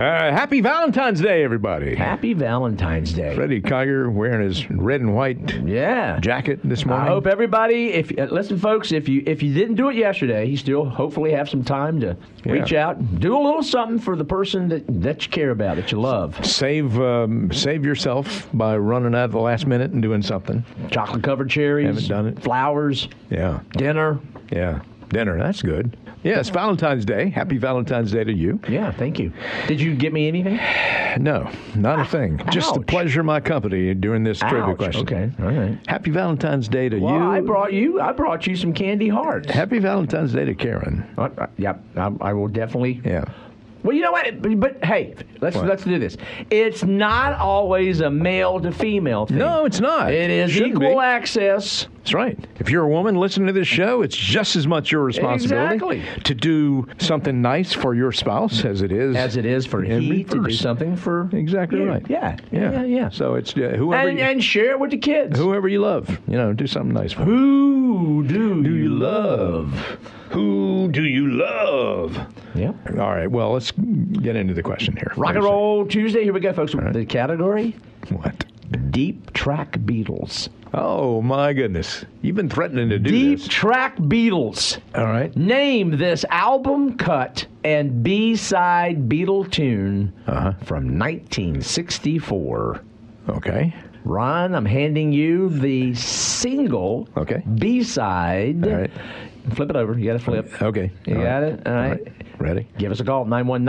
Happy Valentine's Day, everybody. Happy Valentine's Day. Freddie Kiger wearing his red and white jacket this morning. I hope everybody, listen, folks, if you didn't do it yesterday, you still hopefully have some time to reach out, do a little something for the person that you care about, that you love. Save yourself by running out at the last minute and doing something. Chocolate-covered cherries. Haven't done it. Flowers. Yeah. Dinner. Yeah. Dinner. That's good. Yeah, it's Valentine's Day. Happy Valentine's Day to you. Yeah, thank you. Did you get me anything? No, not a thing. Ouch. Just to pleasure my company during this trivia question. Okay, all right. Happy Valentine's Day to Well, you. I brought you some candy hearts. Happy Valentine's Day to Karen. Yep, I will definitely. Yeah. Well, you know what? But hey, let's do this. It's not always a male to female thing. No, it's not. It is equal access. That's right. If you're a woman listening to this show, it's just as much your responsibility to do something nice for your spouse as it is for he to do something for exactly you. right. Yeah. So it's whoever and share it with the kids. Whoever you love, do something nice for. Who do you love? Who do you love? Yeah. All right. Well, let's get into the question here. Rock and Roll Tuesday. Here we go, folks. Right. The category? What? Deep Track Beatles. Oh, my goodness. You've been threatening to do this. Deep Track Beatles. All right. Name this album cut and B-side Beatle tune from 1964. Okay. Ron, I'm handing you the single B-side. All right. Flip it over. You got to flip. Okay. You got it? All right. Ready? Give us a call at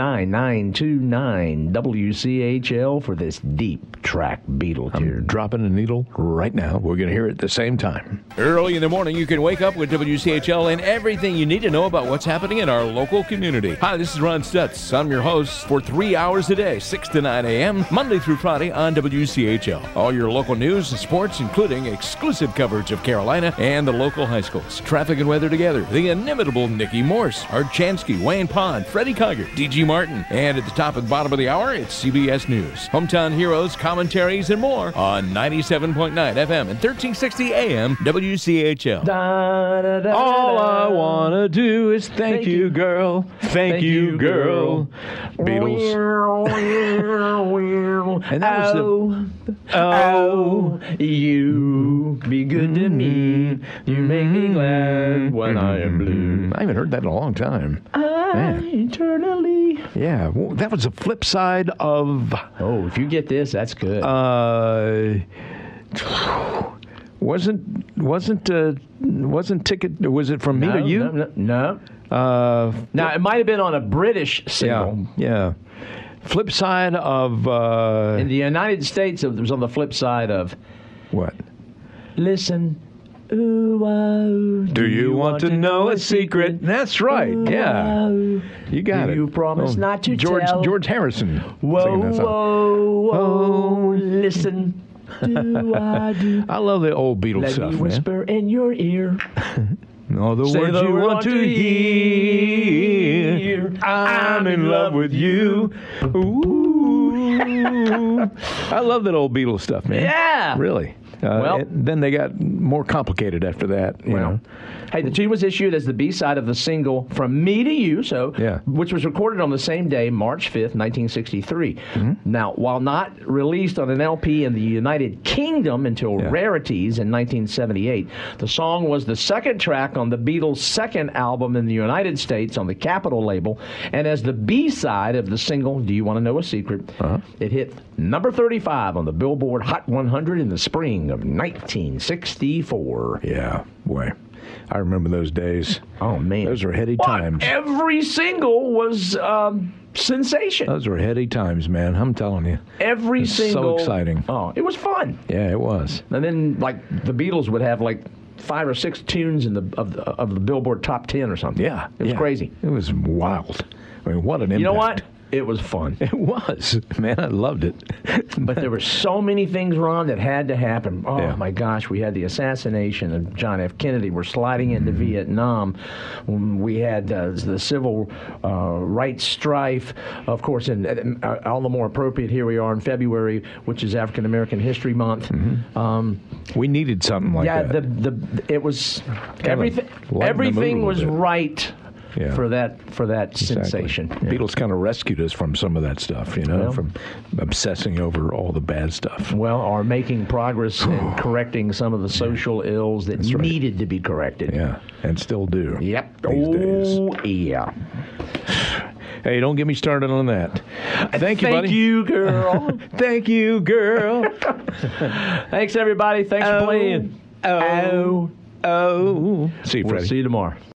919-929-WCHL for this Deep Track Beatle tune. I'm dropping a needle right now. We're going to hear it at the same time. Early in the morning, you can wake up with WCHL and everything you need to know about what's happening in our local community. Hi, this is Ron Stutz. I'm your host for 3 hours a day, 6 to 9 a.m., Monday through Friday on WCHL. All your local news and sports, including exclusive coverage of Carolina and the local high schools. Traffic and weather together. The inimitable Nikki Morse, Art Chansky, Wayne Pond, Freddie Kiger, D.G. Martin. And at the top and bottom of the hour, it's CBS News. Hometown heroes, commentaries, and more on 97.9 FM and 1360 AM WCHL. All I want to do is thank you, girl. Thank you, girl. Beatles. And that was you be good to me. You make me glad when I am blue. I haven't heard that in a long time. Eternally. Yeah, well, that was the flip side of. Oh, if you get this, that's good. Wasn't Ticket? Was it From Me to You? No. Now it might have been on a British single. Yeah. Flip side of. In the United States, it was on the flip side of. What? Listen. Ooh, do you want to know a secret? That's right. Yeah. You got it. You promise not to tell. George Harrison. Whoa, listen. Do I love the old Beatles stuff, man. Let me whisper in your ear. All the words you want to hear. I'm in love with you. Ooh. I love that old Beatles stuff, man. Yeah. Really. Then they got more complicated after that. You know. Hey, the tune was issued as the B-side of the single From Me to You, which was recorded on the same day, March 5th, 1963. Mm-hmm. Now, while not released on an LP in the United Kingdom until Rarities in 1978, the song was the second track on the Beatles' second album in the United States on the Capitol label, and as the B-side of the single Do You Want to Know a Secret, it hit number 35 on the Billboard Hot 100 in the spring of 1964. Yeah, boy. I remember those days. Oh, man. Those were heady times. Every single was sensation. Those were heady times, man. I'm telling you. Every single. So exciting. Oh, it was fun. Yeah, it was. And then, like, the Beatles would have, like, 5 or 6 tunes in of the Billboard Top 10 or something. Yeah. It was crazy. It was wild. I mean, what an impact. You know what? It was fun. It was. Man, I loved it. But there were so many things, Ron, that had to happen. Oh, my gosh. We had the assassination of John F. Kennedy. We're sliding into Vietnam. We had the civil rights strife. Of course, and all the more appropriate, here we are in February, which is African American History Month. Mm-hmm. We needed something like that. Yeah, it was everything was right for that sensation. Yeah. Beatles kind of rescued us from some of that stuff, from obsessing over all the bad stuff. Well, are making progress in correcting some of the social ills that needed to be corrected. Yeah, and still do. Yep. These days. Yeah. Hey, don't get me started on that. Thank you, buddy. Thank you, girl. Thank you, girl. Thanks, everybody. Thanks for playing. See you, Freddie. We'll see you tomorrow.